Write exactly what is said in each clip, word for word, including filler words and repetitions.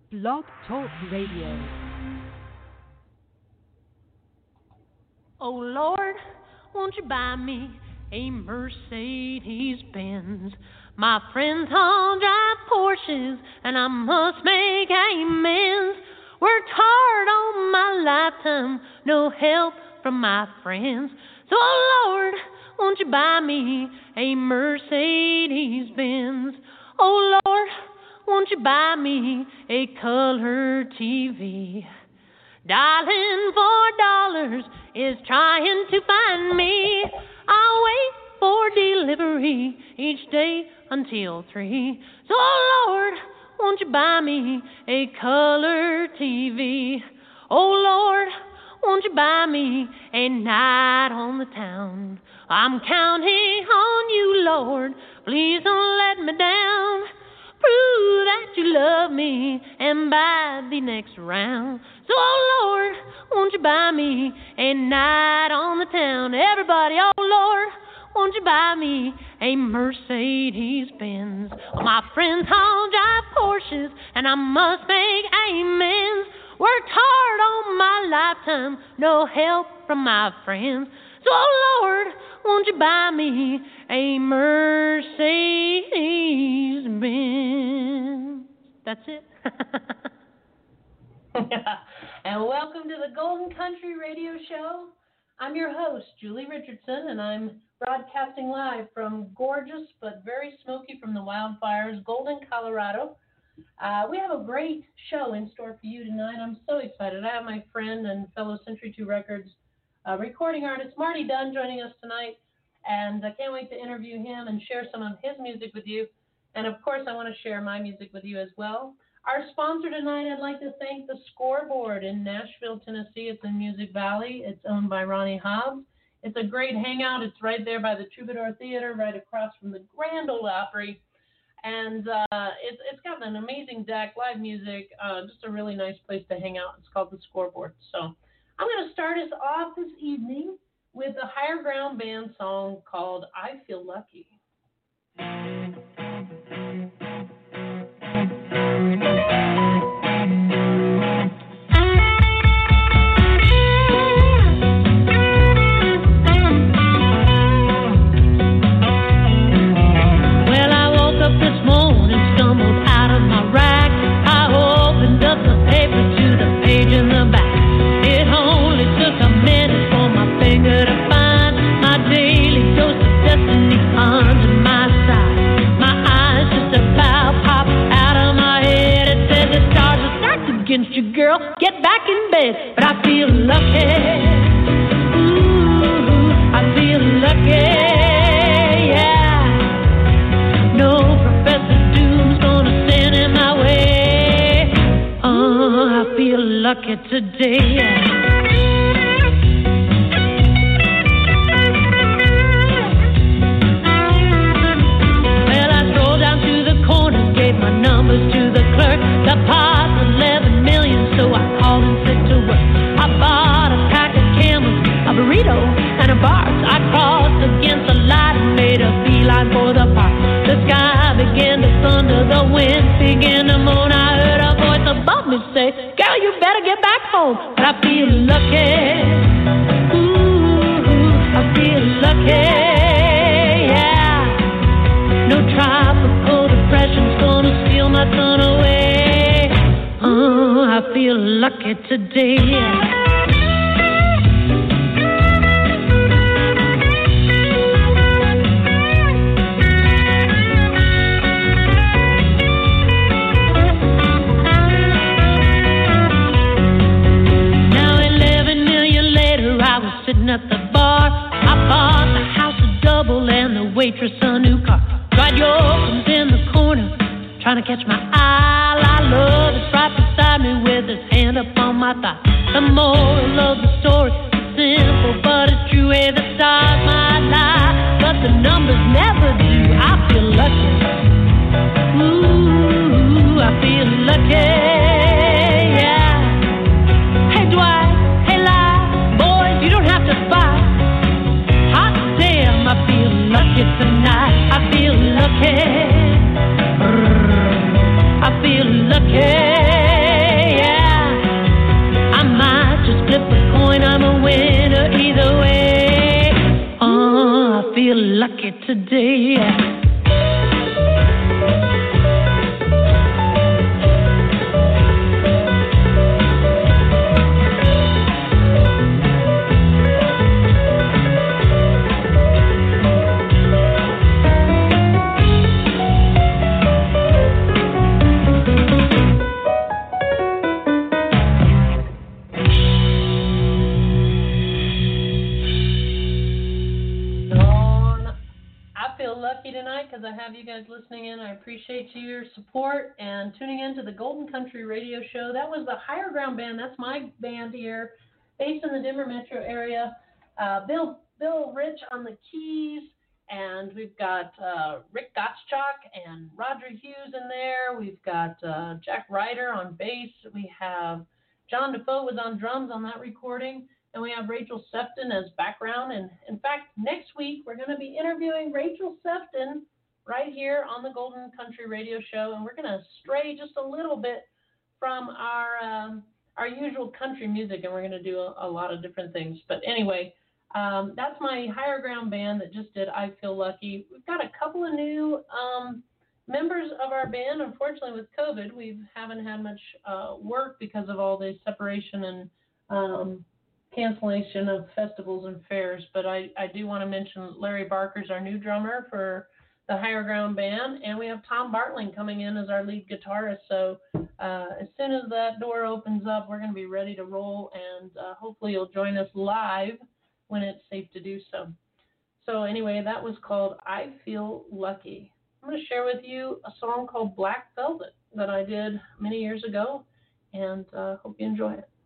Blog Talk Radio. Oh Lord, won't you buy me a Mercedes Benz? My friends all drive Porsches, and I must make amends. Worked hard all my lifetime, no help from my friends. So oh Lord, won't you buy me a Mercedes Benz? Oh Lord, won't you buy me a color T V? Darling, four dollars is trying to find me. I'll wait for delivery each day until three. So, oh Lord, won't you buy me a color T V? Oh Lord, won't you buy me a night on the town? I'm counting on you, Lord. Please don't let me down. Prove that you love me and buy the next round. So, oh Lord, won't you buy me a night on the town? Everybody, oh Lord, won't you buy me a Mercedes Benz? Well, my friends all drive Porsches, and I must make amends. Worked hard on my lifetime, no help from my friends. So, oh Lord, won't you buy me a Mercedes Benz? That's it. And welcome to the Golden Country Radio Show. I'm your host, Julie Richardson, and I'm broadcasting live from gorgeous but very smoky from the wildfires, Golden, Colorado. Uh, we have a great show in store for you tonight. I'm so excited. I have my friend and fellow Century two Records uh, recording artist, Marty Dunn, joining us tonight. And I can't wait to interview him and share some of his music with you. And, of course, I want to share my music with you as well. Our sponsor tonight, I'd like to thank the Scoreboard in Nashville, Tennessee. It's in Music Valley. It's owned by Ronnie Hobbs. It's a great hangout. It's right there by the Troubadour Theater, right across from the Grand Ole Opry. And uh, it's, it's got an amazing deck, live music, uh, just a really nice place to hang out. It's called the Scoreboard. So I'm going to start us off this evening with a Higher Ground Band song called I Feel Lucky. Against you, girl, get back in bed. But I feel lucky. Ooh, I feel lucky. Yeah. No Professor Doom's gonna stand in my way. Oh, I feel lucky today. Yeah. Well, I strolled down to the corner, gave my numbers to the clerk. The pot eleven million, so I called and said to work. I bought a pack of Camels, a burrito, and a bars. I crossed against the light and made a beeline for the park. The sky began to thunder, the wind began to moan. I heard a voice above me say, girl, you better get back home. But I feel lucky. Ooh, I feel lucky. Yeah. No tropical depression's gonna steal my sun away. Oh, I feel lucky today. Now eleven million later, I was sitting at the bar. I bought the house a double and the waitress a new car. Tried your opens in the corner, trying to catch my eye. I love is right beside me with his hand upon my thigh. The moral of the story is simple, but it's true. Hey, the stars might lie, but the numbers never do. I feel lucky. Ooh, I feel lucky. Yeah. Hey, Dwight. Hey, Lie. Boys, you don't have to fight. Hot damn, I feel lucky tonight. I feel lucky. I feel lucky. lucky today. I have you guys listening in. I appreciate your support and tuning in to the Golden Country Radio Show. That was the Higher Ground Band. That's my band here, based in the Denver metro area. Uh, Bill Bill Rich on the keys, and we've got uh, Rick Gottschalk and Roger Hughes in there. We've got uh, Jack Ryder on bass. We have John Defoe was on drums on that recording. And we have Rachel Sefton as background. And in fact, next week we're going to be interviewing Rachel Sefton right here on the Golden Country Radio Show, and we're going to stray just a little bit from our um, our usual country music, and we're going to do a, a lot of different things. But anyway, um, that's my Higher Ground band that just did I Feel Lucky. We've got a couple of new um, members of our band. Unfortunately, with COVID, we haven't had much uh, work because of all the separation and um, cancellation of festivals and fairs. But I, I do want to mention Larry Barker's our new drummer for the Higher Ground Band, and we have Tom Bartling coming in as our lead guitarist. So uh, as soon as that door opens up, we're going to be ready to roll, and uh, hopefully you'll join us live when it's safe to do so. So anyway, that was called I Feel Lucky. I'm going to share with you a song called Black Velvet that I did many years ago, and uh, hope you enjoy it.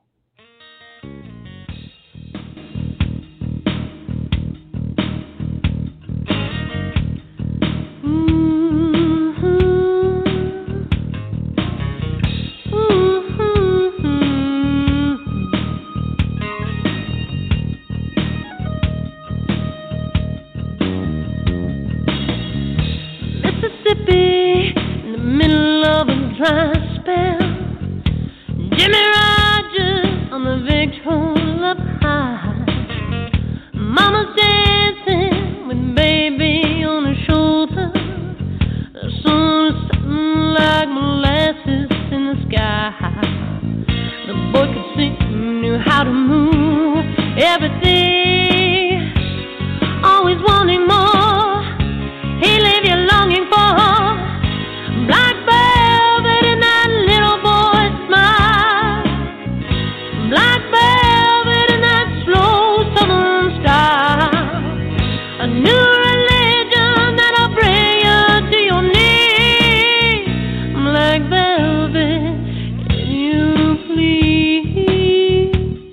Dry spell, Jimmy Rogers on the Victrola up high. Mama's dancing with baby on her shoulder. The sun setting like molasses in the sky. The boy could sing, knew how to move everything, always wanting more. He left you longing for black velvet in that little boy's smile, black velvet in that slow southern style, a new religion that'll bring you to your knees, black velvet, if you please.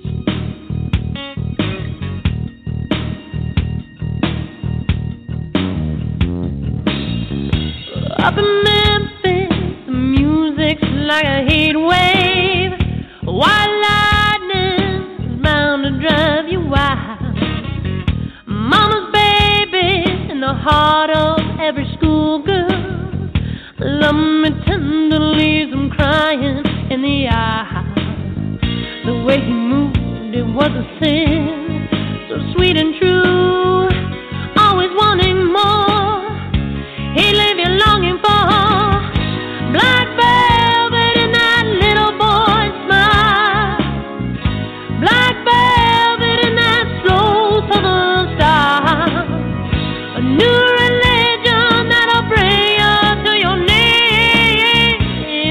Up in Memphis, the music's like a heat wave. White lightning is bound to drive you wild. Mama's baby in the heart of every schoolgirl. Love me tender, leaves them crying in the eye. The way he moved, it was a sin, so sweet and true, always wanting more. He leave you longing for black velvet in that little boy's smile, black velvet in that slow southern style, a new religion that'll bring you to your knees,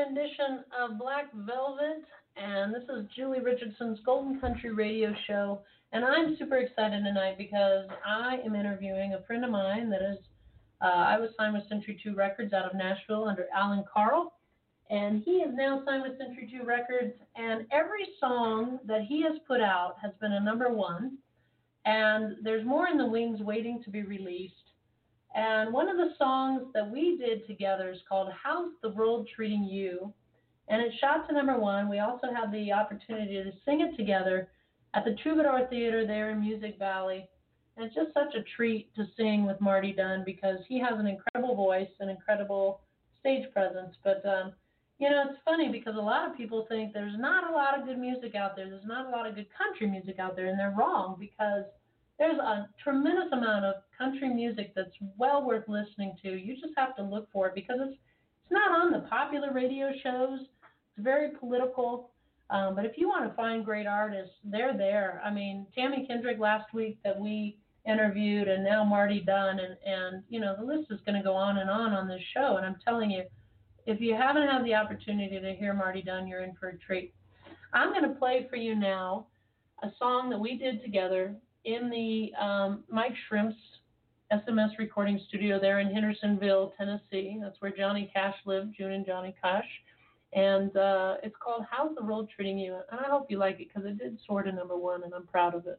rendition of Black Velvet, and this is Julie Richardson's Golden Country Radio Show, and I'm super excited tonight because I am interviewing a friend of mine that is, uh, I was signed with Century two Records out of Nashville under Alan Carl, and he is now signed with Century two Records, and every song that he has put out has been a number one, and there's more in the wings waiting to be released. And one of the songs that we did together is called How's the World Treating You? And it shot to number one. We also had the opportunity to sing it together at the Troubadour Theater there in Music Valley. And it's just such a treat to sing with Marty Dunn because he has an incredible voice, an incredible stage presence. But, um, you know, it's funny because a lot of people think there's not a lot of good music out there. There's not a lot of good country music out there, and they're wrong because there's a tremendous amount of country music that's well worth listening to. You just have to look for it because it's it's not on the popular radio shows. It's very political. Um, but if you want to find great artists, they're there. I mean, Tammy Kendrick last week that we interviewed, and now Marty Dunn, and, and you know, the list is going to go on and on on this show. And I'm telling you, if you haven't had the opportunity to hear Marty Dunn, you're in for a treat. I'm going to play for you now a song that we did together in the um, Mike Shrimp's S M S recording studio there in Hendersonville, Tennessee. That's where Johnny Cash lived, June and Johnny Cash. And uh, it's called How's the World Treating You? And I hope you like it because it did soar to number one, and I'm proud of it.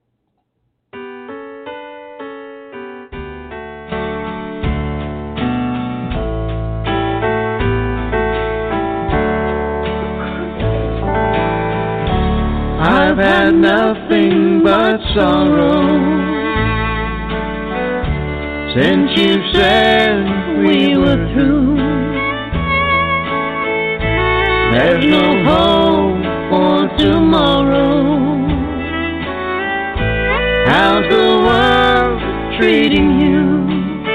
I've had nothing but sorrow since you said we were through. There's no hope for tomorrow. How's the world treating you?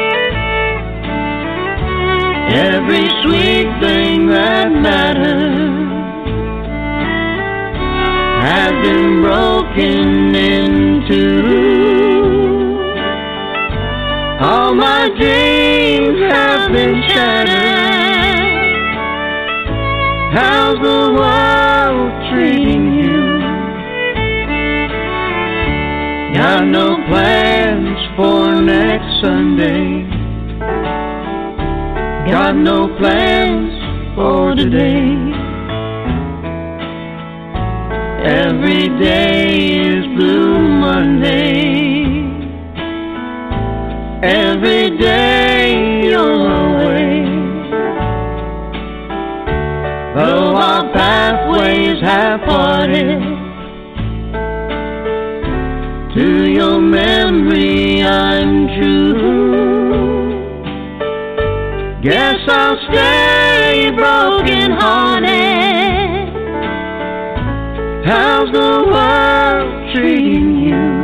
Every sweet thing that matters has been broken into. All my dreams have been shattered. How's the world treating you? Got no plans for next Sunday. Got no plans for today. Every day is Blue Monday. Every day you're away. Though our pathways have parted, to your memory I'm true. Guess I'll stay broken hearted. How's the world treating you?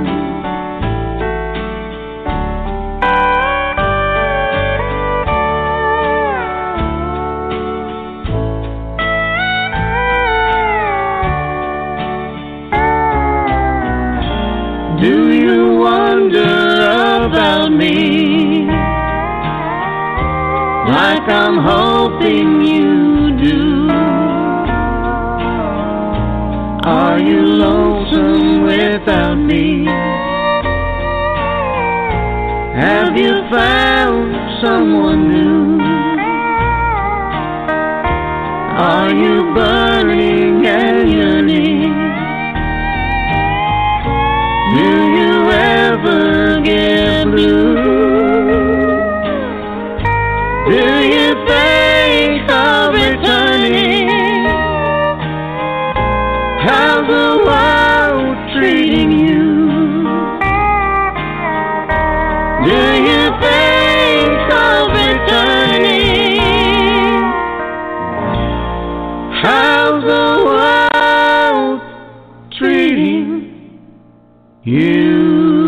Do you wonder about me, like I'm hoping you do? Are you lonesome without me? Have you found someone new? Are you burning and yearning? Do you ever get blue? Do you think of returning? How's the world treating you? Do you think of returning? How's the world treating you?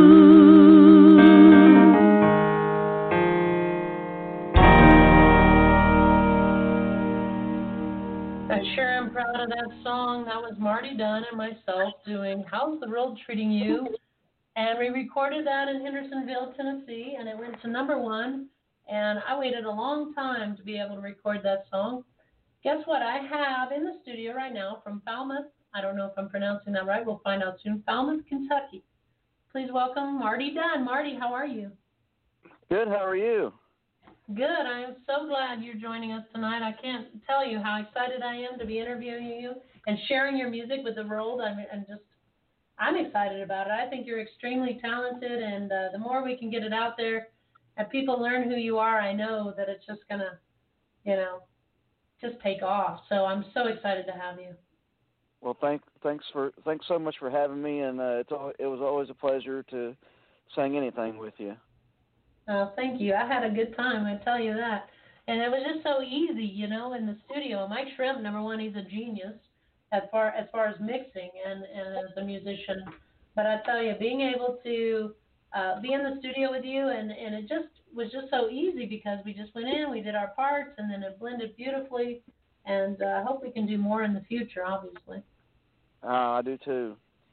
I sure am proud of that song. That was Marty Dunn and myself doing How's the World Treating You? And we recorded that in Hendersonville, Tennessee, and it went to number one. And I waited a long time to be able to record that song. Guess what? I have in the studio right now from Falmouth. I don't know if I'm pronouncing that right. We'll find out soon. Falmouth, Kentucky. Please welcome Marty Dunn. Marty, how are you? Good. How are you? Good. I am so glad you're joining us tonight. I can't tell you how excited I am to be interviewing you and sharing your music with the world. I'm, I'm just, I'm excited about it. I think you're extremely talented, and uh, the more we can get it out there and people learn who you are, I know that it's just going to, you know, just take off. So I'm so excited to have you. Well, thank, thanks for thanks so much for having me, and uh, it's al- it was always a pleasure to sing anything with you. Oh, thank you. I had a good time, I tell you that. And it was just so easy, you know, in the studio. Mike Shrimp, number one, he's a genius as far as far as mixing and, and as a musician. But I tell you, being able to uh, be in the studio with you, and, and it just was just so easy because we just went in, we did our parts, and then it blended beautifully. And uh, I hope we can do more in the future, obviously. Uh, I do too.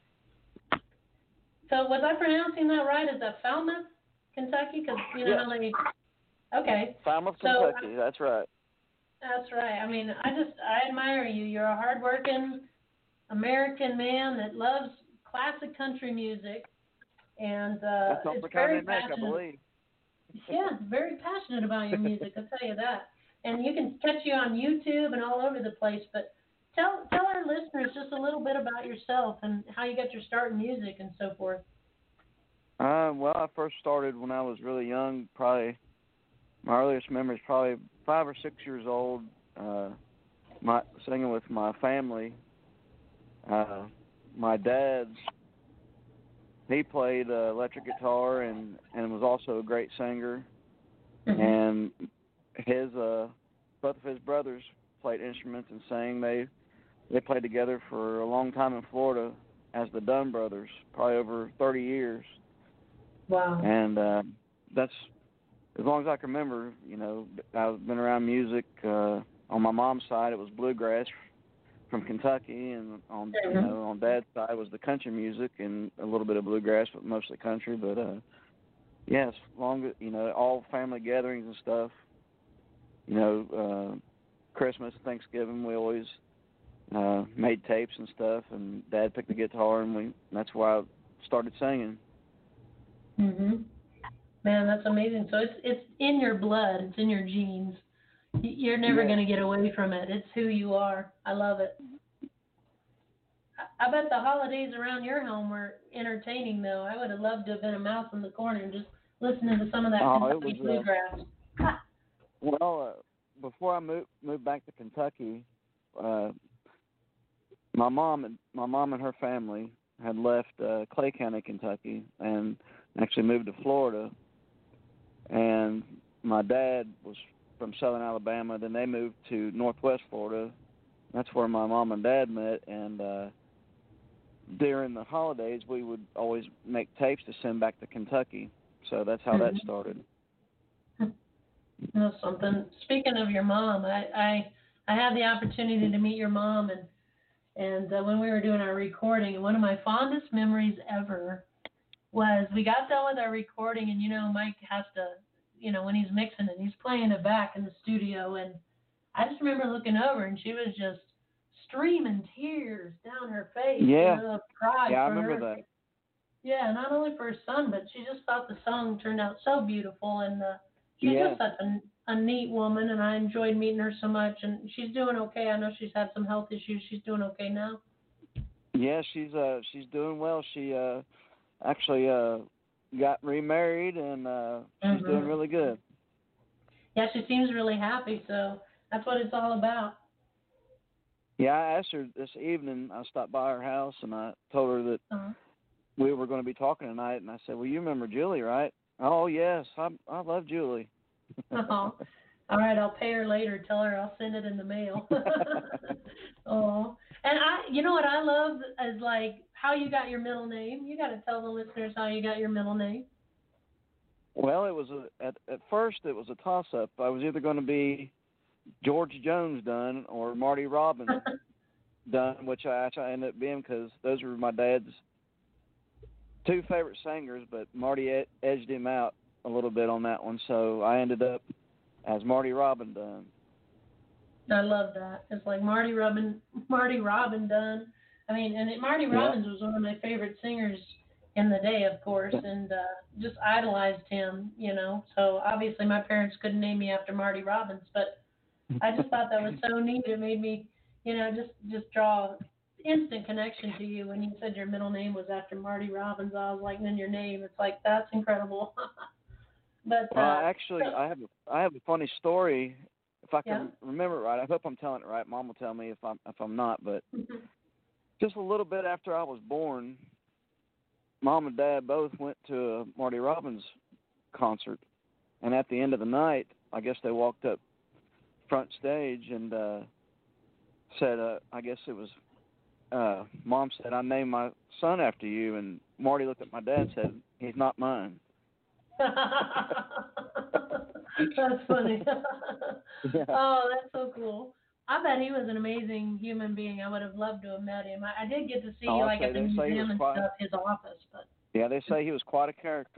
So was I pronouncing that right? Is that Falmouth, Kentucky? Because you know Yes. how they. Okay. Falmouth, So, Kentucky. That's right. That's right. I mean, I just I admire you. You're a hardworking American man that loves classic country music, and uh, That's all it's the very kind they make, I passionate. believe. Yeah, very passionate about your music. I'll tell you that. And you can catch you on YouTube and all over the place. But tell tell our listeners just a little bit about yourself and how you got your start in music and so forth. Uh, well, I first started when I was really young. Probably my earliest memory is probably five or six years old. Uh, my singing with my family. Uh, my dad, he played uh, electric guitar and and was also a great singer. Mm-hmm. And his uh, both of his brothers played instruments and sang. They they played together for a long time in Florida as the Dunn Brothers, probably over thirty years. Wow. And uh, that's as long as I can remember. You know, I've been around music. Uh, on my mom's side, it was bluegrass from Kentucky, and on Mm-hmm. you know on Dad's side was the country music and a little bit of bluegrass, but mostly country. But uh, yes, long you know all family gatherings and stuff. You know, uh, Christmas, Thanksgiving, we always uh, made tapes and stuff, and Dad picked the guitar, and we that's why I started singing. Mhm. Man, that's amazing. So it's it's in your blood. It's in your genes. Y- You're never Yeah. going to get away from it. It's who you are. I love it. I I bet the holidays around your home were entertaining, though. I would have loved to have been a mouse in the corner and just listening to some of that Oh, it Kentucky was, uh, bluegrass. Well, uh, before I moved moved back to Kentucky, uh, my mom and my mom and her family had left uh, Clay County, Kentucky, and actually moved to Florida. And my dad was from Southern Alabama. Then they moved to Northwest Florida. That's where my mom and dad met. And uh, during the holidays, we would always make tapes to send back to Kentucky. So that's how that Mhm. started. That's something. Speaking of your mom, I, I I had the opportunity to meet your mom, and and uh, when we were doing our recording, and one of my fondest memories ever was we got done with our recording, and you know Mike has to, you know, when he's mixing it, he's playing it back in the studio, and I just remember looking over, and she was just streaming tears down her face, Yeah. you know, of pride Yeah, I for remember her. that. Yeah, not only for her son, but she just thought the song turned out so beautiful, and uh, she's Yeah. just such a, a neat woman, and I enjoyed meeting her so much, and she's doing okay. I know she's had some health issues. She's doing okay now. Yeah, she's uh she's doing well. She uh actually uh got remarried and uh she's Mhm. doing really good. Yeah, she seems really happy, so that's what it's all about. Yeah, I asked her this evening. I stopped by her house and I told her that Uh-huh. we were going to be talking tonight, and I said, "Well, you remember Julie, right?" "Oh yes, I I love Julie." Oh, all right, I'll pay her later. Tell her I'll send it in the mail. Oh, and I, you know what I love is like how you got your middle name. You got to tell the listeners how you got your middle name. Well, it was a, at at first it was a toss up. I was either going to be George Jones Dunn or Marty Robbins Dunn, which I actually ended up being because those were my dad's two favorite singers, but Marty ed- edged him out a little bit on that one, so I ended up as Marty Robin Dunn. I love that. It's like Marty Robin, Marty Robin Dunn. I mean, and it, Marty yeah. Robbins was one of my favorite singers in the day, of course, and uh, just idolized him, you know. So obviously my parents couldn't name me after Marty Robbins, but I just thought that was so neat. It made me, you know, just just draw instant connection to you when you said your middle name was after Marty Robbins. I was like, then your name. It's like, that's incredible. but well, uh, actually, so, I have a, I have a funny story. If I can yeah. remember it right, I hope I'm telling it right. Mom will tell me if I'm if I'm not. But just a little bit after I was born, Mom and Dad both went to a Marty Robbins concert, and at the end of the night, I guess they walked up front stage and uh, said, uh, I guess it was, uh, Mom said, I named my son after you, and Marty looked at my dad and said, he's not mine. That's funny. Yeah. Oh, that's so cool. I bet he was an amazing human being. I would have loved to have met him. I, I did get to see, oh, like, say, at the they say museum and quite, stuff, his office. But yeah, they say he was quite a character.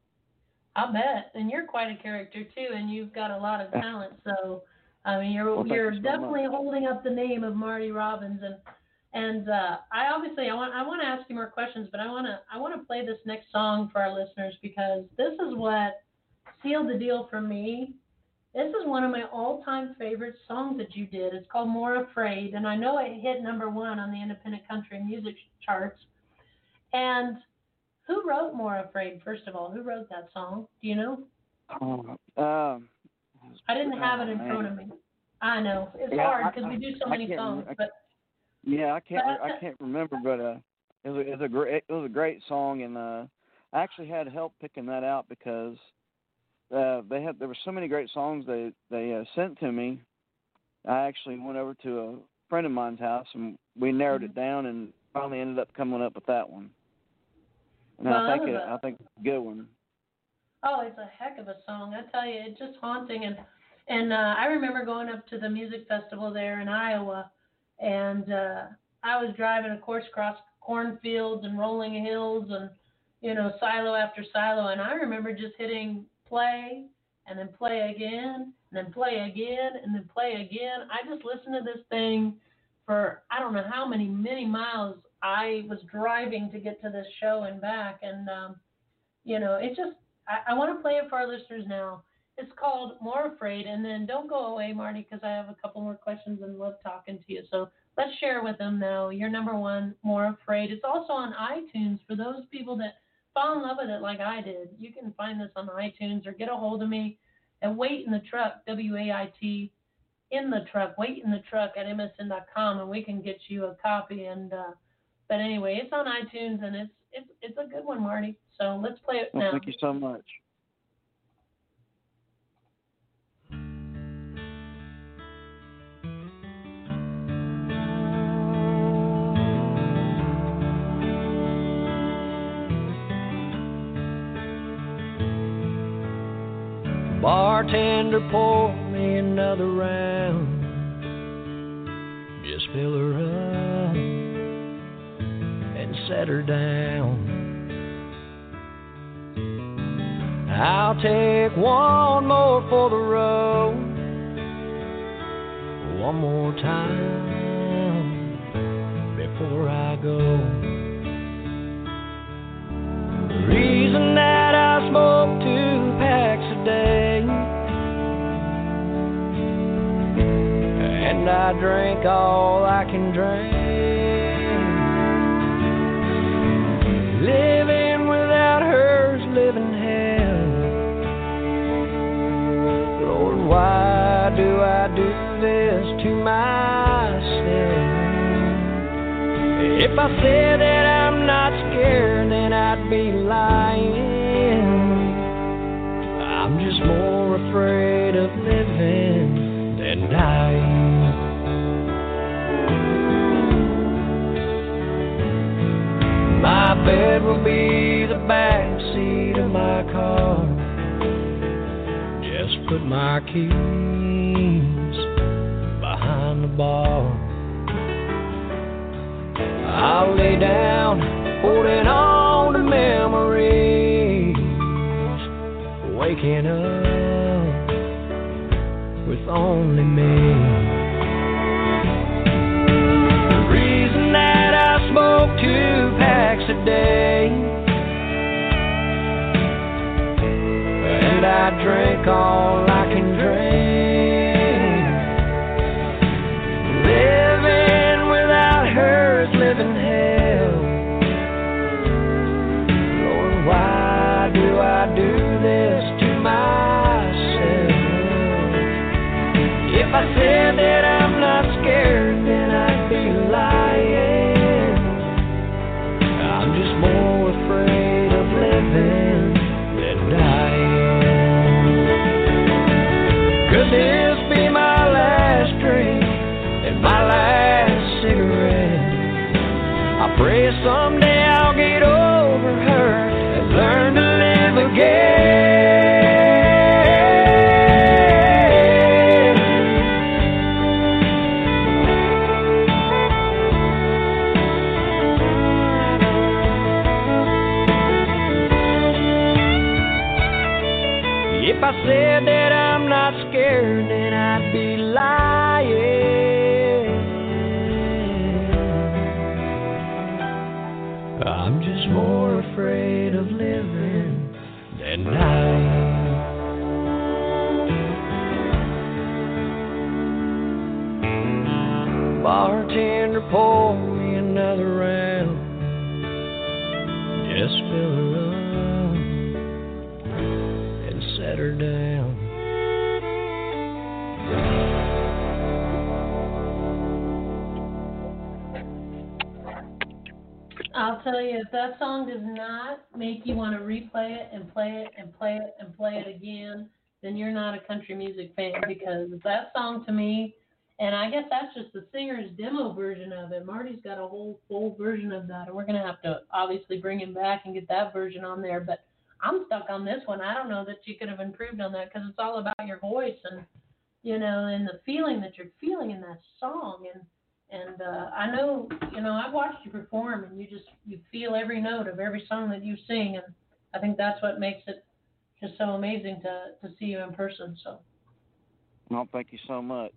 I bet. And you're quite a character, too, and you've got a lot of talent. So, I mean, you're well, you're you so definitely much. holding up the name of Marty Robbins. And and uh, I obviously, I want I want to ask you more questions, but I want to I want to play this next song for our listeners because this is what sealed the deal for me. This is one of my all-time favorite songs that you did. It's called More Afraid, and I know it hit number one on the independent country music charts. And who wrote More Afraid, first of all? Who wrote that song? Do you know? Oh, um, I didn't have oh, it in man. front of me. I know. It's yeah, hard because I, we do so I many can't, songs. I, but yeah, I can't. but, I can't remember, but uh, it was, a, it was a great. It was a great song, and uh, I actually had help picking that out because uh, they had there were so many great songs they they uh, sent to me. I actually went over to a friend of mine's house, and we narrowed mm-hmm. it down, and finally ended up coming up with that one. And well, I think it, a, I think it's a good one. Oh, it's a heck of a song. I tell you, it's just haunting. And and uh, I remember going up to the music festival there in Iowa, and uh, I was driving, of course, across cornfields and rolling hills and, you know, silo after silo. And I remember just hitting play and then play again and then play again and then play again. I just listened to this thing for I don't know how many, many miles I was driving to get to this show and back. And, um, you know, it just, I, I want to play it for our listeners now. It's called More Afraid. And then don't go away, Marty, because I have a couple more questions and love talking to you. So let's share with them now. Your number one, More Afraid. It's also on iTunes for those people that fall in love with it like I did. You can find this on iTunes or get a hold of me at Wait in the Truck, W A I T, in the truck, Wait in the Truck at M S N dot com, and we can get you a copy. And uh, but anyway, it's on iTunes, and it's it's it's a good one, Marty. So let's play it well, now. Thank you so much. Bartender, pour me another round. Just fill her up and set her down. I'll take one more for the road, one more time before I go. The reason that I smoke two packs a day and I drink all I can drink, living without her's living hell. Lord, why do I do this to myself? If I said that I'm not scared, then I'd be lying. I'm just more afraid of living than dying. My bed will be the back seat of my car. Just put my keys behind the bar. I'll lay down, holding on to memories, waking up with only me. day, and I drink all I can drink. Living without her is living hell. Lord, why do I do this to myself? If I said that I'm not scared, then I'd be lying. I'm just more afraid of living than dying. Could this be my last drink and my last cigarette? I pray someday I'll get over her and learn to live again. If I said that I'm not scared, then I'd be lying. I'm just more afraid of living than dying. Bartender, pour me another round. Just fill her up and set her down. I'll tell you, if that song does not make you want to replay it and play it and play it and play it again, then you're not a country music fan, because that song to me, and I guess that's just the singer's demo version of it. Marty's got a whole full version of that, and we're going to have to obviously bring him back and get that version on there, but I'm stuck on this one. I don't know that you could have improved on that, because it's all about your voice and, you know, and the feeling that you're feeling in that song. And and uh, I know, you know, I've watched you perform, and you just, you feel every note of every song that you sing, and I think that's what makes it just so amazing to, to see you in person. So. Well, thank you so much.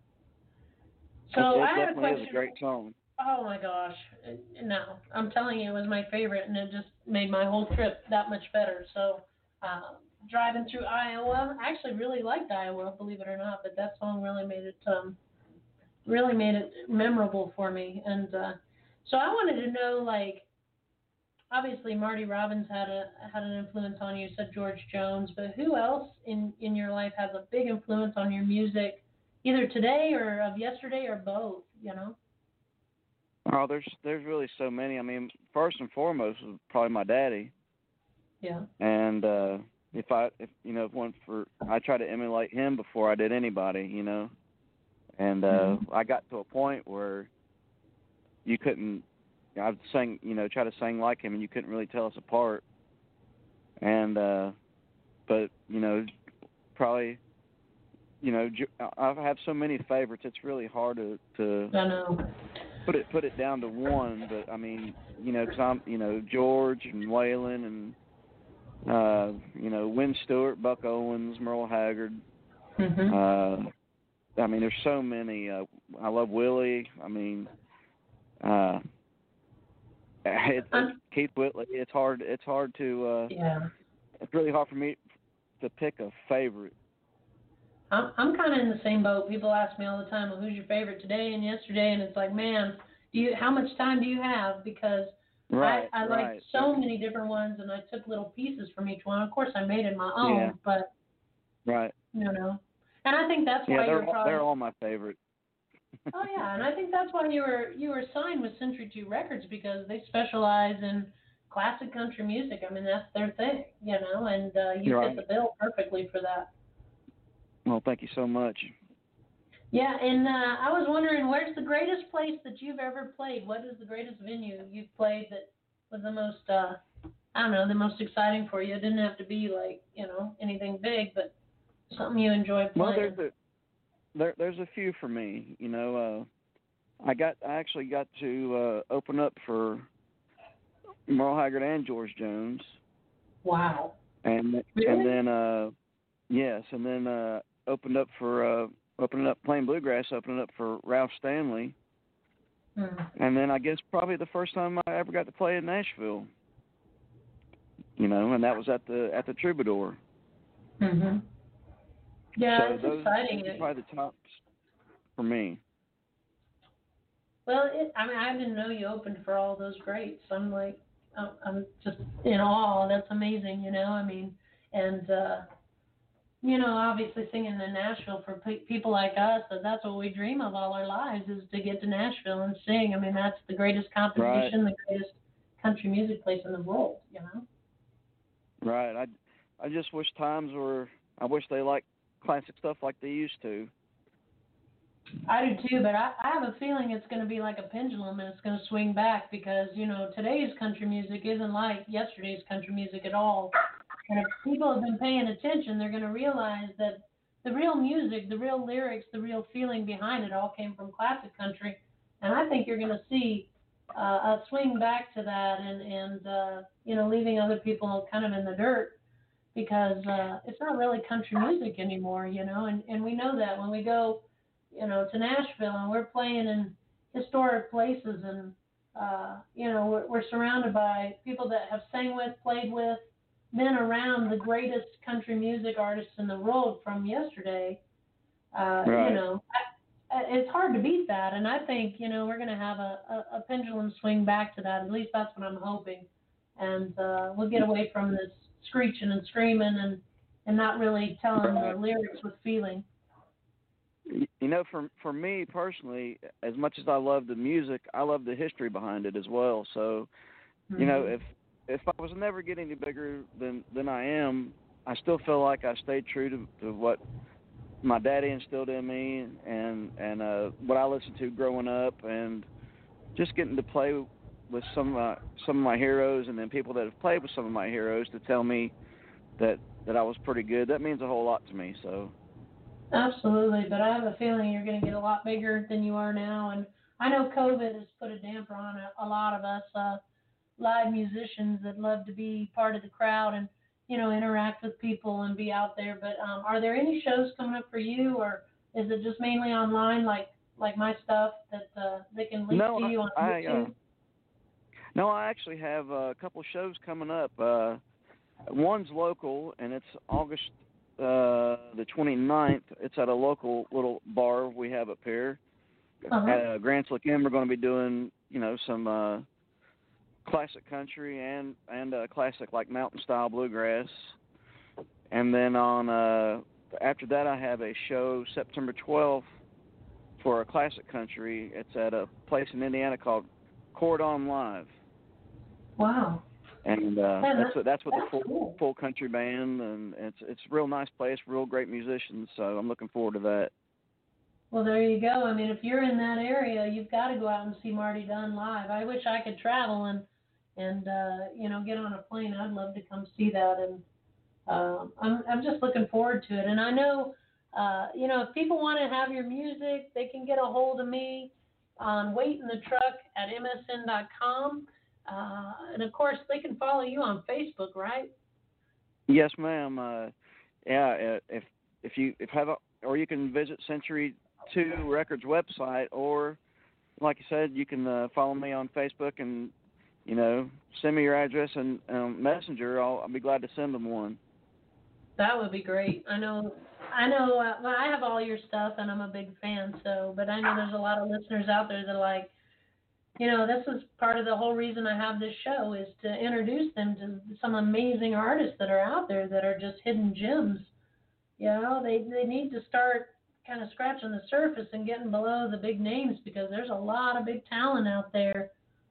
So it, it I have a definitely question. is a great song. Oh my gosh, no, I'm telling you, it was my favorite, and it just made my whole trip that much better. So, uh, driving through Iowa, I actually really liked Iowa, believe it or not, but that song really made it, um, really made it memorable for me. And uh, so I wanted to know, like, obviously Marty Robbins had a had an influence on you. You said George Jones, but who else in in your life has a big influence on your music, either today or of yesterday or both? You know. Oh, there's there's really so many. I mean, first and foremost was probably my daddy. Yeah. And uh, if I, if you know, if one for, I try to emulate him before I did anybody, you know. And uh, Mm-hmm. I got to a point where you couldn't. I sang, you know, try to sing like him, and you couldn't really tell us apart. And uh, but you know, probably, you know, I have so many favorites. It's really hard to. to I know. Put it put it down to one, but I mean, you know, 'cause I'm, you know, George and Waylon and uh, you know, Wynn Stewart, Buck Owens, Merle Haggard. Mm-hmm. Uh, I mean, there's so many. Uh, I love Willie. I mean, uh, it, it, Keith Whitley. It's hard. It's hard to. Uh, yeah. It's really hard for me to pick a favorite. I'm I'm kind of in the same boat. People ask me all the time, well, who's your favorite today and yesterday? And it's like, man, do you how much time do you have? Because right, I, I right. like so many different ones, and I took little pieces from each one. Of course, I made it my own, yeah. but right. You know, and I think that's yeah, why they're you're probably. they're all my favorite. Oh yeah, and I think that's why you were you were signed with Century two Records, because they specialize in classic country music. I mean, that's their thing, you know, and uh, you right. fit the bill perfectly for that. Well, thank you so much. Yeah, and uh, I was wondering, where's the greatest place that you've ever played? What is the greatest venue you've played that was the most, uh, I don't know, the most exciting for you? It didn't have to be like, you know, anything big, but something you enjoyed playing. Well, there's a there there's a few for me. You know, uh, I got I actually got to uh, open up for Merle Haggard and George Jones. Wow. And really? and then uh, yes, and then uh, opened up for uh, opening up playing bluegrass, opening up for Ralph Stanley. Hmm. And then I guess probably the first time I ever got to play in Nashville. You know, and that was at the at the Troubadour. Mhm. Yeah, so it's those exciting. are probably the tops for me. Well, it, I mean, I didn't know you opened for all those greats. I'm like, I'm I'm just in awe. That's amazing, you know. I mean, and uh, you know, obviously singing in Nashville for pe- people like us, that that's what we dream of all our lives is to get to Nashville and sing. I mean, that's the greatest competition, Right. the greatest country music place in the world, you know. Right. I I just wish times were. I wish they liked classic stuff like they used to. I do too, but I, I have a feeling it's going to be like a pendulum and it's going to swing back because, you know, today's country music isn't like yesterday's country music at all. And if people have been paying attention, they're going to realize that the real music, the real lyrics, the real feeling behind it all came from classic country. And I think you're going to see uh, a swing back to that and, and uh, you know, leaving other people kind of in the dirt because uh, it's not really country music anymore, you know, and, and we know that when we go, you know, to Nashville and we're playing in historic places and, uh, you know, we're, we're surrounded by people that have sang with, played with, been around the greatest country music artists in the world from yesterday. Uh, Right. You know, I, I- it's hard to beat that. And I think, you know, we're going to have a, a, a pendulum swing back to that. At least that's what I'm hoping. And uh, we'll get away from this screeching and screaming and, and not really telling Right. the lyrics with feeling. You know, for for me personally, as much as I love the music, I love the history behind it as well. So, you know, Mhm. if if I was never getting any bigger than than I am, I still feel like I stayed true to, to what my daddy instilled in me and and uh, what I listened to growing up, and just getting to play with some of my some of my heroes, and then people that have played with some of my heroes to tell me that that I was pretty good. That means a whole lot to me. So. Absolutely, but I have a feeling you're going to get a lot bigger than you are now. And I know COVID has put a damper on a, a lot of us uh, live musicians that love to be part of the crowd and, you know, interact with people and be out there. But um, are there any shows coming up for you, or is it just mainly online, like like my stuff that uh, they can link No, to you on I, I uh, YouTube? no, I actually have a couple shows coming up. Uh, one's local, and it's August uh, the twenty-ninth. It's at a local little bar we have up here Uh-huh. at uh, Grand Slick-In. We're going to be doing, you know, some uh, classic country and and uh, classic like mountain style bluegrass. And then on uh, after that, I have a show September twelfth for a classic country. It's at a place in Indiana called Cordon Live. Wow. And uh, Yeah, that's what that's with the that's full cool. full country band, and it's it's a real nice place, real great musicians. So I'm looking forward to that. Well, there you go. I mean, if you're in that area, you've got to go out and see Marty Dunn live. I wish I could travel and and uh, you know get on a plane. I'd love to come see that, and um, I'm I'm just looking forward to it. And I know, uh, you know, if people want to have your music, they can get a hold of me on Wait in the Truck at M S N dot com, uh, and of course they can follow you on Facebook, right? Yes, ma'am. Uh, yeah, uh, if if you if have a, or you can visit Century Two Records website, or like you said, you can uh, follow me on Facebook and you know send me your address and um, Messenger. I'll I'll be glad to send them one. That would be great. I know, I know. Uh, well, I have all your stuff, and I'm a big fan. So, but I know there's a lot of listeners out there that are like, you know, this is part of the whole reason I have this show is to introduce them to some amazing artists that are out there that are just hidden gems. You know, they they need to start kind of scratching the surface and getting below the big names because there's a lot of big talent out there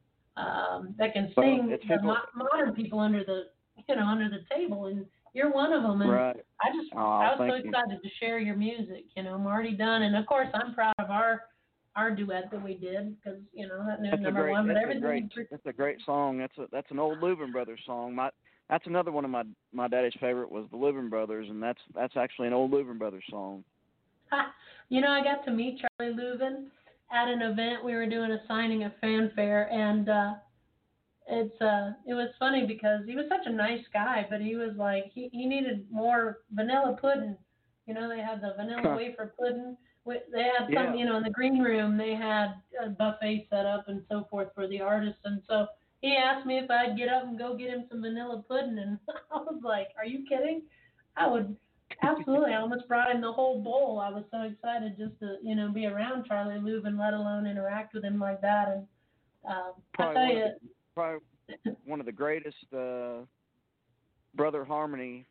um, that can Well, sing it's the people, mo- modern people under the you know under the table, and you're one of them. And right? I just Oh, I was so thank you. excited to share your music. You know, Marty Dunn, and of course I'm proud of our our duet that we did because you know that new That's a number great. one. But That's a everything. great. That's a great song. That's a that's an old Louvin Brothers song. My that's another one of my my daddy's favorite was the Louvin Brothers, and that's that's actually an old Louvin Brothers song. You know, I got to meet Charlie Louvin at an event. We were doing a signing of Fanfare, and uh, it's uh, it was funny because he was such a nice guy, but he was like he, he needed more vanilla pudding. You know, they had the vanilla wafer pudding, They had some, Yeah. you know, in the green room, they had a buffet set up and so forth for the artists. And so he asked me if I'd get up and go get him some vanilla pudding. And I was like, are you kidding? I would absolutely. I almost brought him the whole bowl. I was so excited just to, you know, be around Charlie Louvin, let alone interact with him like that. And um, I tell you, the, probably one of the greatest uh, brother harmony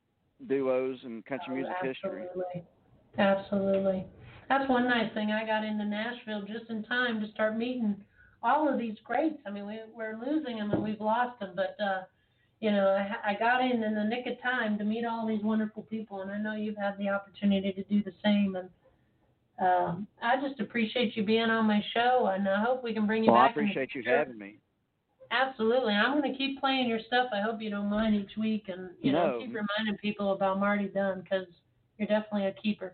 duos in country oh, music absolutely. history. Absolutely. That's one nice thing. I got into Nashville just in time to start meeting all of these greats. I mean, we, we're losing them and we've lost them, but, uh, you know, I, I got in in the nick of time to meet all these wonderful people, and I know you've had the opportunity to do the same. And um, I just appreciate you being on my show, and I hope we can bring you well, back. I appreciate you having me. Absolutely. I'm going to keep playing your stuff. I hope you don't mind each week, and, you no. know, keep reminding people about Marty Dunn, because you're definitely a keeper.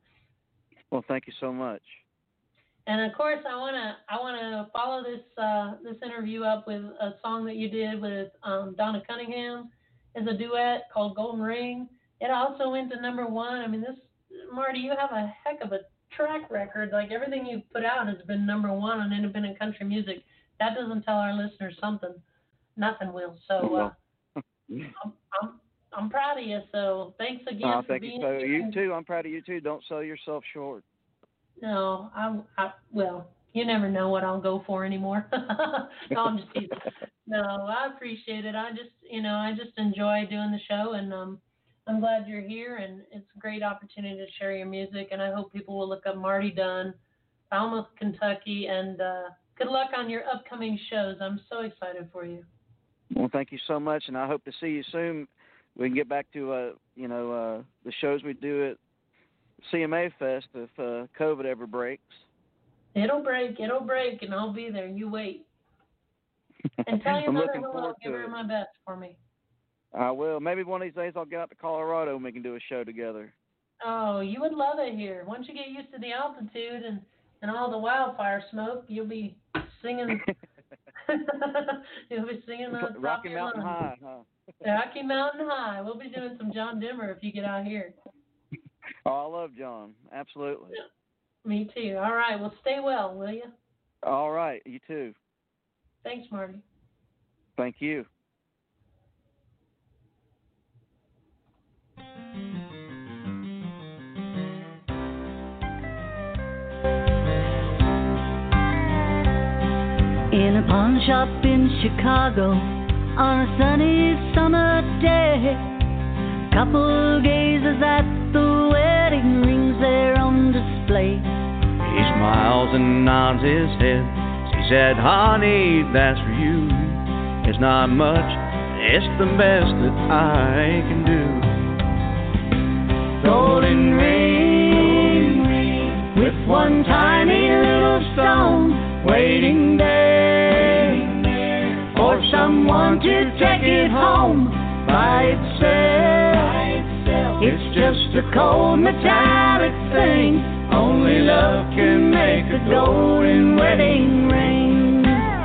Well, thank you so much. And of course, I wanna I wanna follow this uh, this interview up with a song that you did with um, Donna Cunningham, as a duet called Golden Ring. It also went to number one. I mean, this Marty, you have a heck of a track record. Like everything you've put out has been number one on independent country music. That doesn't tell our listeners something. Nothing will. So uh, I'm, I'm I'm proud of you. So thanks again oh, for thank being you. So here. you too. I'm proud of you too. Don't sell yourself short. No, I, I, well, you never know what I'll go for anymore. No, I'm just teasing. No, I appreciate it. I just, you know, I just enjoy doing the show, and um, I'm glad you're here, and it's a great opportunity to share your music, and I hope people will look up Marty Dunn, Falmouth, Kentucky, and uh, good luck on your upcoming shows. I'm so excited for you. Well, thank you so much, and I hope to see you soon. We can get back to, uh, you know, uh, the shows we do at C M A Fest if uh, COVID ever breaks. It'll break, it'll break, and I'll be there. You wait. And tell your I'm mother looking hello. forward Give to her it. my best for me. I will. Maybe one of these days I'll get out to Colorado and we can do a show together. Oh, you would love it here. Once you get used to the altitude and, and all the wildfire smoke, you'll be singing. You'll be singing on top Rocky of your Mountain lungs. High, huh? Rocky Mountain High. We'll be doing some John Denver if you get out here. Oh, I love John. Absolutely. Yeah, me too. All right. Well, stay well, will you? All right. You too. Thanks, Marty. Thank you. In a pawn shop in Chicago on a sunny summer day, couple gazes at the wedding rings there on display. He smiles and nods his head. She said, honey, that's for you. It's not much, it's the best that I can do. Golden ring, with one tiny little stone waiting there for someone to take it home by itself. It's just a cold metallic thing. Only love can make a golden wedding ring.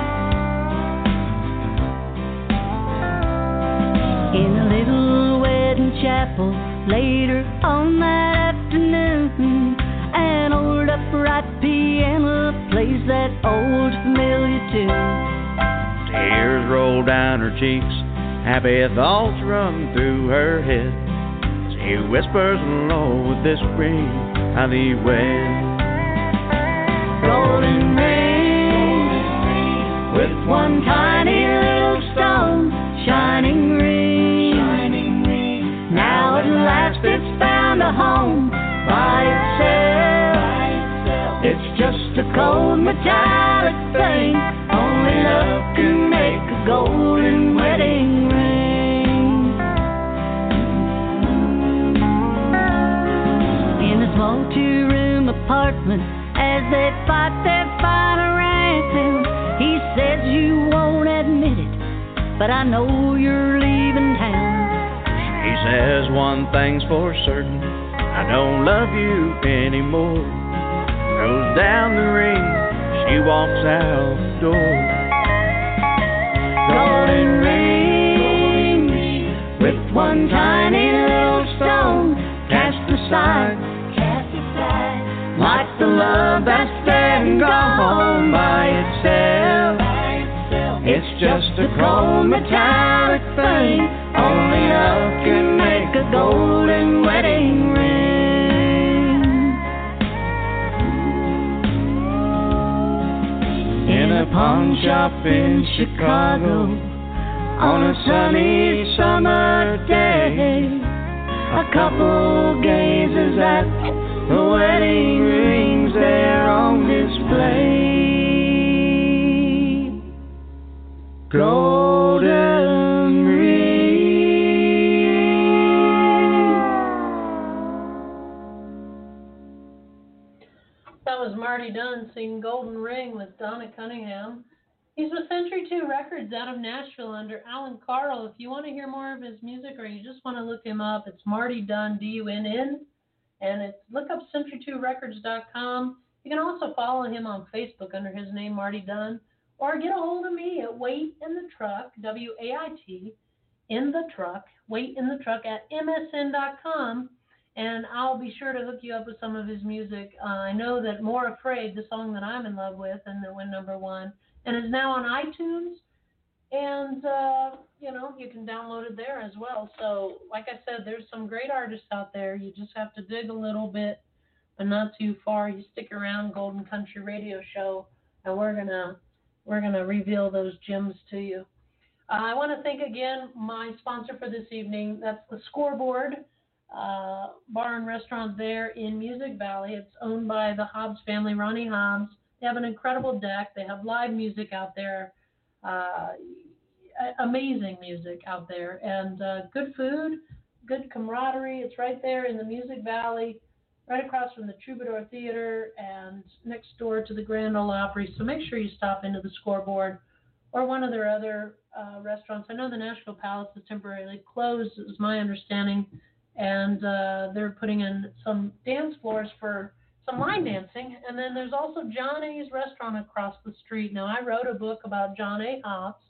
In a little wedding chapel later on that afternoon, an old upright piano plays that old familiar tune. Tears roll down her cheeks, happy thoughts run through her head. She whispers, Lord, with this ring I thee wed. Golden ring, with one tiny little stone, shining ring. Now at last it's found a home by itself. It's just a cold metallic thing. Only love can make a golden wedding ring. Small two-room apartment as they fight their final round. He says you won't admit it, but I know you're leaving town. She says one thing's for certain, I don't love you anymore. Throws down the ring, she walks out the door. Golden ring, with one tiny little stone cast aside. that's dead and gone by itself. It's just a cold metallic thing. Only love can make a golden wedding ring. In a pawn shop in Chicago, on a sunny summer day, a couple gazes at the wedding rings there on display. Golden ring. That was Marty Dunn singing Golden Ring with Donna Cunningham. He's with Century two Records out of Nashville under Alan Carl. If you want to hear more of his music or you just want to look him up, it's Marty Dunn, D U N N. And it's look up century two records dot com. You can also follow him on Facebook under his name, Marty Dunn. Or get a hold of me at Wait in the Truck, W A I T, in the truck, Wait in the Truck at M S N dot com. And I'll be sure to hook you up with some of his music. Uh, I know that More Afraid, the song that I'm in love with, and that went number one, and is now on iTunes. And, uh, you know, you can download it there as well. So, like I said, there's some great artists out there. You just have to dig a little bit, but not too far. You stick around Golden Country Radio Show, and we're going to we're gonna reveal those gems to you. Uh, I want to thank again my sponsor for this evening. That's the Scoreboard uh, Bar and Restaurant there in Music Valley. It's owned by the Hobbs family, Ronnie Hobbs. They have an incredible deck. They have live music out there, uh, amazing music out there, and uh, good food, good camaraderie. It's right there in the Music Valley, right across from the Troubadour Theater and next door to the Grand Ole Opry. So make sure you stop into the Scoreboard or one of their other uh, restaurants. I know the Nashville Palace is temporarily closed, is my understanding, and uh, they're putting in some dance floors for some line dancing. And then there's also John A's restaurant across the street. Now, I wrote a book about John A. Hobbs,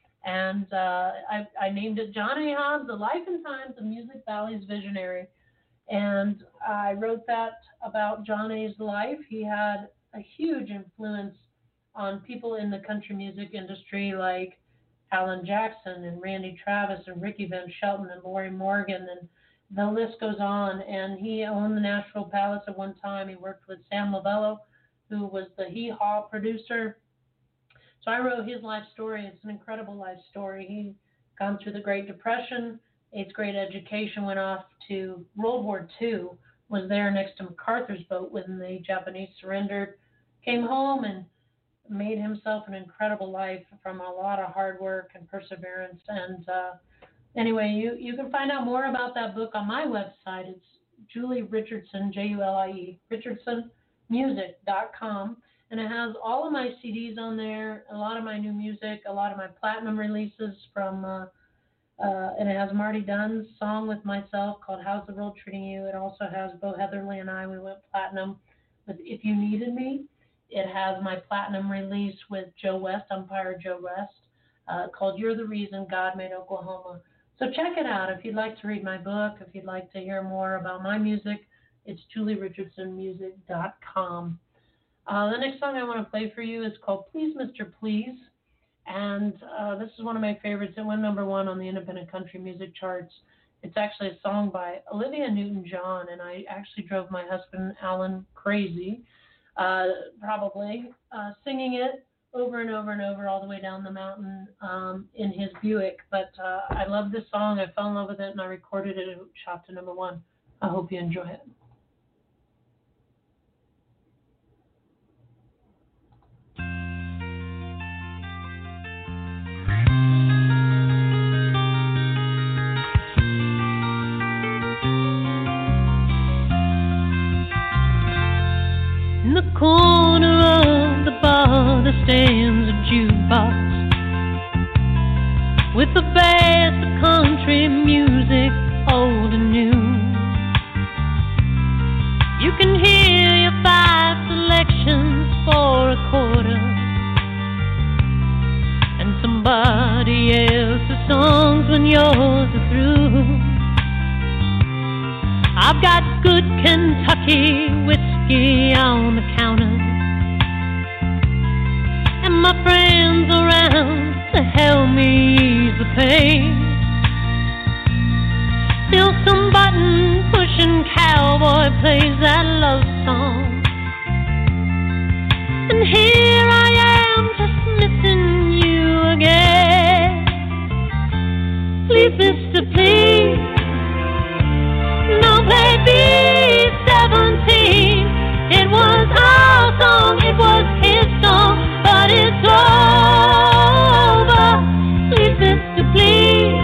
and uh, I, I named it John A. Hobbs, The Life and Times of Music Valley's Visionary. And I wrote that about John A.'s life. He had a huge influence on people in the country music industry like Alan Jackson and Randy Travis and Ricky Van Shelton and Lorrie Morgan, and the list goes on. And he owned the Nashville Palace at one time. He worked with Sam Lovello, who was the Hee Haw producer. So I wrote his life story. It's an incredible life story. He gone through the Great Depression, eighth grade education, went off to World War Two, was there next to MacArthur's boat when the Japanese surrendered, came home and made himself an incredible life from a lot of hard work and perseverance. And uh, anyway, you, you can find out more about that book on my website. It's Julie Richardson, J U L I E, richardson music dot com. And it has all of my C Ds on there, a lot of my new music, a lot of my platinum releases from, uh, uh, and it has Marty Dunn's song with myself called How's the World Treating You? It also has Bo Heatherly and I, we went platinum with If You Needed Me. It has my platinum release with Joe West, umpire Joe West, uh, called You're the Reason God Made Oklahoma. So check it out if you'd like to read my book, if you'd like to hear more about my music. It's julie richardson music dot com. Uh, the next song I want to play for you is called Please Mister Please. And uh, this is one of my favorites. It went number one on the independent country music charts. It's actually a song by Olivia Newton-John, and I actually drove my husband, Alan, crazy, uh, probably, uh, singing it over and over and over all the way down the mountain um, in his Buick. But uh, I love this song. I fell in love with it, and I recorded it. It shot to number one. I hope you enjoy it. In the corner of the bar there stands a jukebox with the best of country music, old and new. You can hear your five selections for a quarter and somebody else's songs when yours are through. I've got good Kentucky whiskey on the counter, my friends around to help me ease the pain. Still some button pushing cowboy plays that love song. And here I am just missing you again. Please, mister, please, don't play B seventeen. It was our song, it was his song, but it's over. Please, mister, please,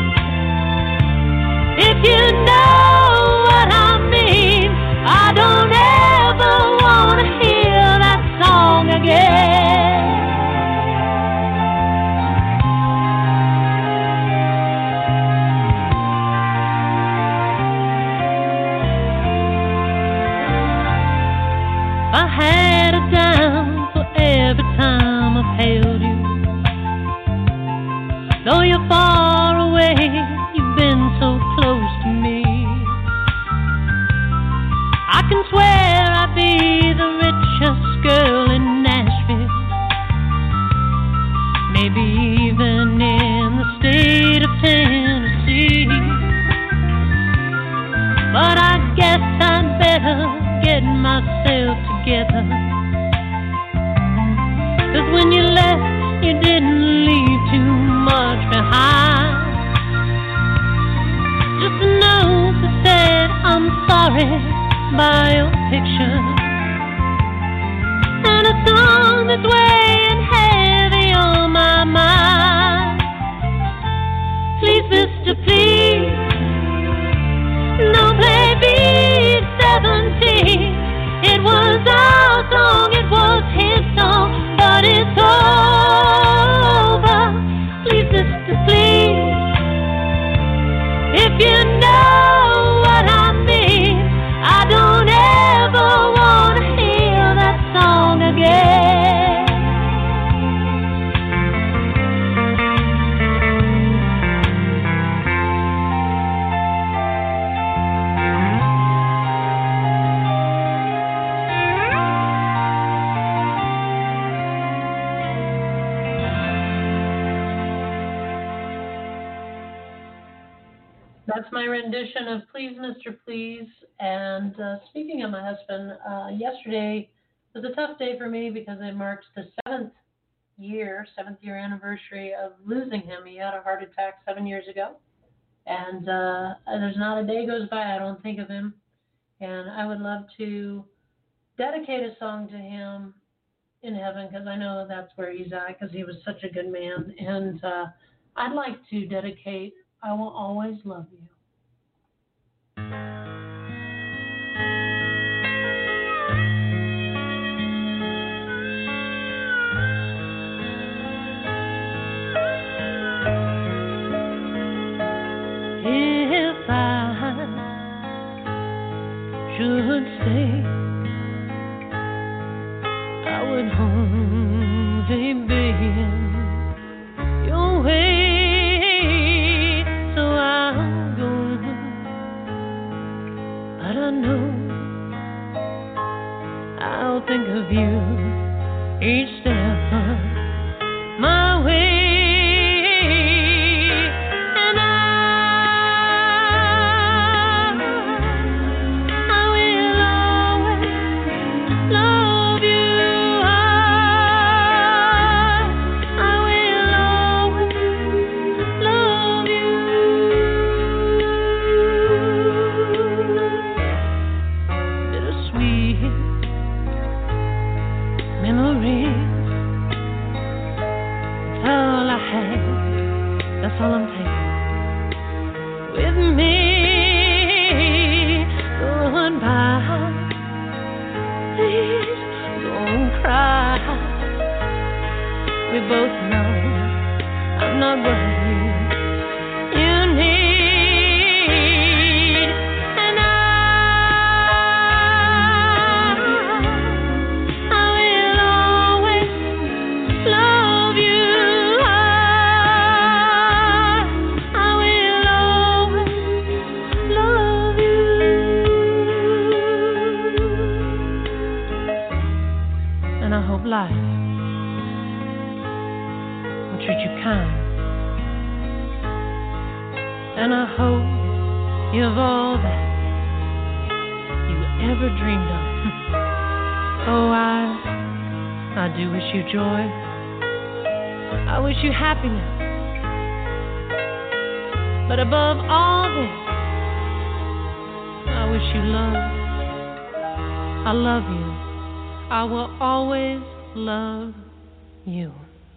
if you know what I mean, I don't ever want to hear that song again. I had it down for every time I've held you. Though you're far away, you've been so close to me. I can swear I'd be the richest girl in Nashville, maybe even in the state of Tennessee. But I guess I'd better get myself together, 'cause when you left, you didn't leave too much behind. Just a note that said, I'm sorry, by your picture, and a song that's weighing heavy on my mind. Please, mister, please, don't play B seventeen. It was our song, it was his song, but it's over. Please, mister, please, if you know what I mean, I don't ever want to hear that song again. That's my rendition of Please, Mister Please. And uh, speaking of my husband, uh, yesterday was a tough day for me because it marked the seventh year, seventh year anniversary of losing him. He had a heart attack seven years ago. And uh, there's not a day goes by I don't think of him. And I would love to dedicate a song to him in heaven, because I know that's where he's at, because he was such a good man. And uh, I'd like to dedicate I Will Always Love You. If I should stay, I would only be in your way. But I know I'll think of you each step of my way. And I, I will always love you. I, I will always love you. Memories, that's all I have, that's all I'm taking with me. Goodbye, please don't cry. We both know I'm not what you need. And I, I will always love you. I, I will always love you. And I hope life treat you kind. And I hope you have all that you ever dreamed of. Oh, I, I do wish you joy. I wish you happiness. But above all this, I wish you love. I love you. I will always love you.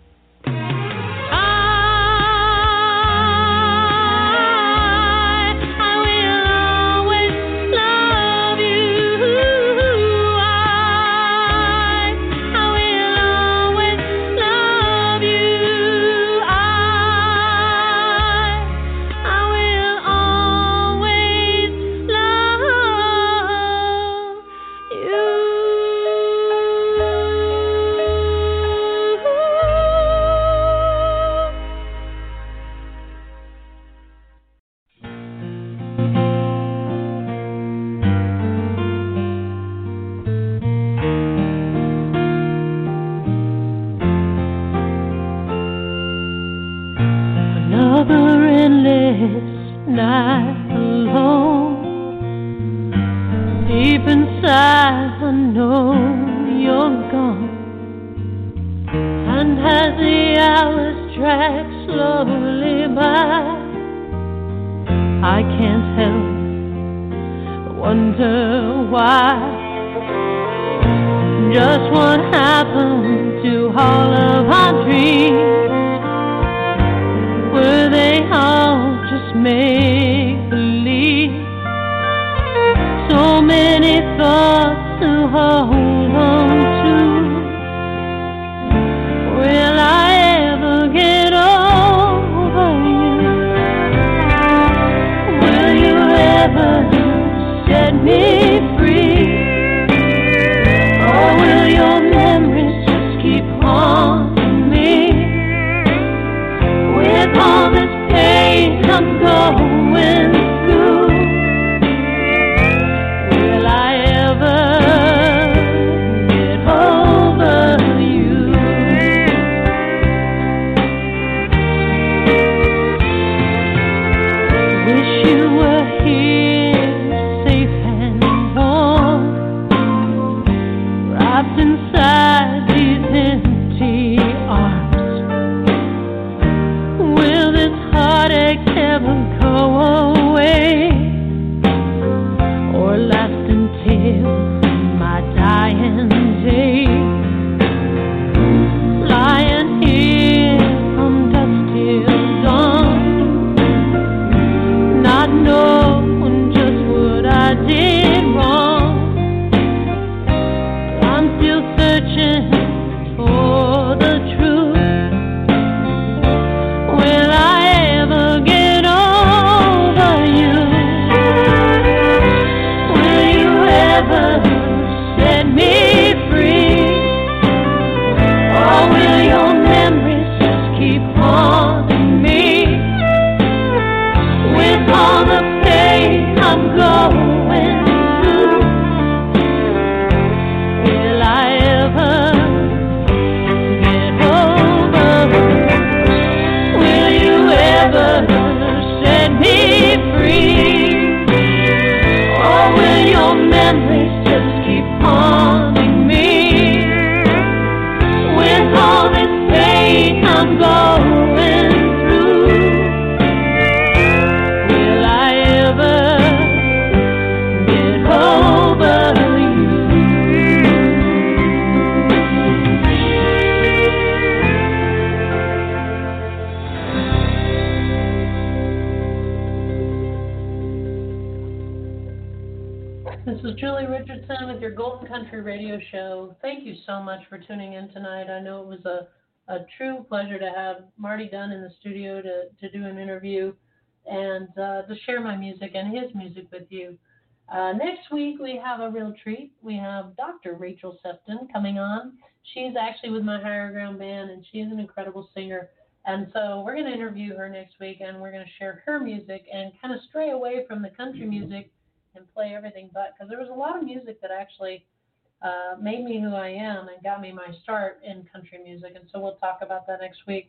A true pleasure to have Marty Dunn in the studio to, to do an interview and uh, to share my music and his music with you. Uh, next week, we have a real treat. We have Doctor Rachel Sefton coming on. She's actually with my Higher Ground band, and she is an incredible singer. And so we're going to interview her next week, and we're going to share her music and kind of stray away from the country music and play everything but, because there was a lot of music that actually Uh, made me who I am and got me my start in country music, and so we'll talk about that next week.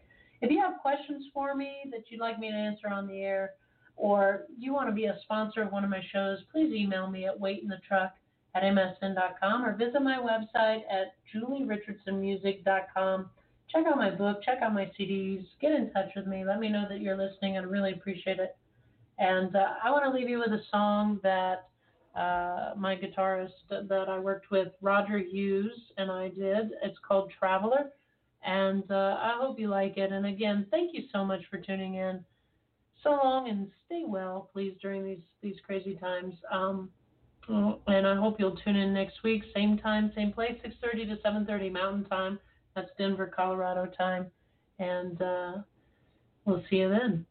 If you have questions for me that you'd like me to answer on the air, or you want to be a sponsor of one of my shows, please email me at waitinthetruck at m s n dot com or visit my website at julie richardson music dot com. Check out my book, check out my C Ds, get in touch with me, let me know that you're listening. I'd really appreciate it. And uh, I want to leave you with a song that uh, my guitarist that I worked with, Roger Hughes, and I did. It's called Traveler, and uh, I hope you like it. And again, thank you so much for tuning in. So long, and stay well, please, during these, these crazy times. Um, and I hope you'll tune in next week, same time, same place, six thirty to seven thirty Mountain Time. That's Denver, Colorado time. And uh, we'll see you then.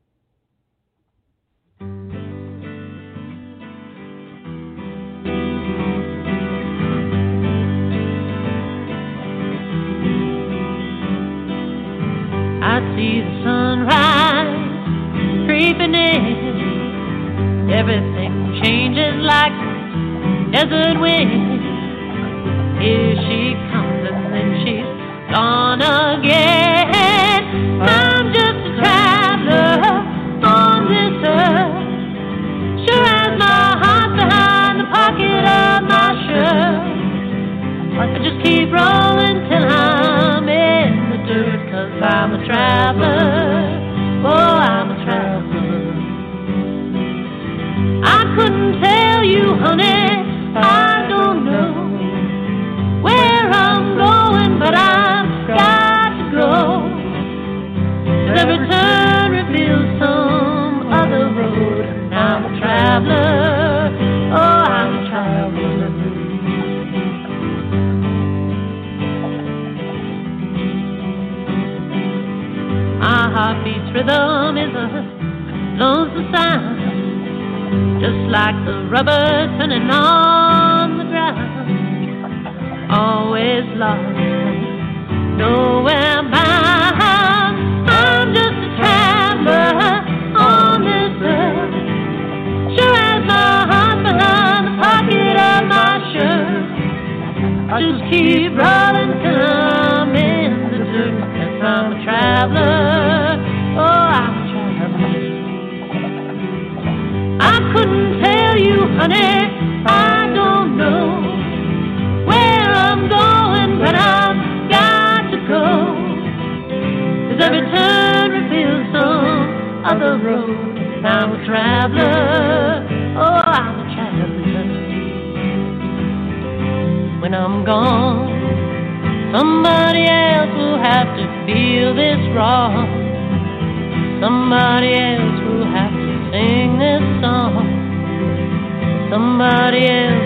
I see the sunrise creeping in. Everything changes like desert wind. Here she comes and then she's gone again. I'm just a traveler on this earth. Sure as my heart behind the pocket of my shirt. I just keep rolling till I'm in the dirt, 'cause I'm a traveler. Oh, I'm a traveler. I couldn't tell you, honey, I don't know where I'm going, but I've got to go. 'Cause every turn reveals some other road, and I'm a traveler. Oh, I'm a traveler. My heartbeat's rhythm is a lonesome sound, just like the rubber turning on the ground. Always lost, nowhere bound. I'm just a traveler on this earth. Sure as my heart behind the pocket of my shirt. I just keep rolling till I'm in the dirt, 'cause I'm a traveler. Oh, I'm a traveler. I couldn't tell you, honey, I don't know where I'm going, but I've got to go. 'Cause every turn reveals some other road, and I'm a traveler. Oh, I'm a traveler. When I'm gone, somebody else will have to feel this wrong. Somebody else will have to sing this song. Somebody else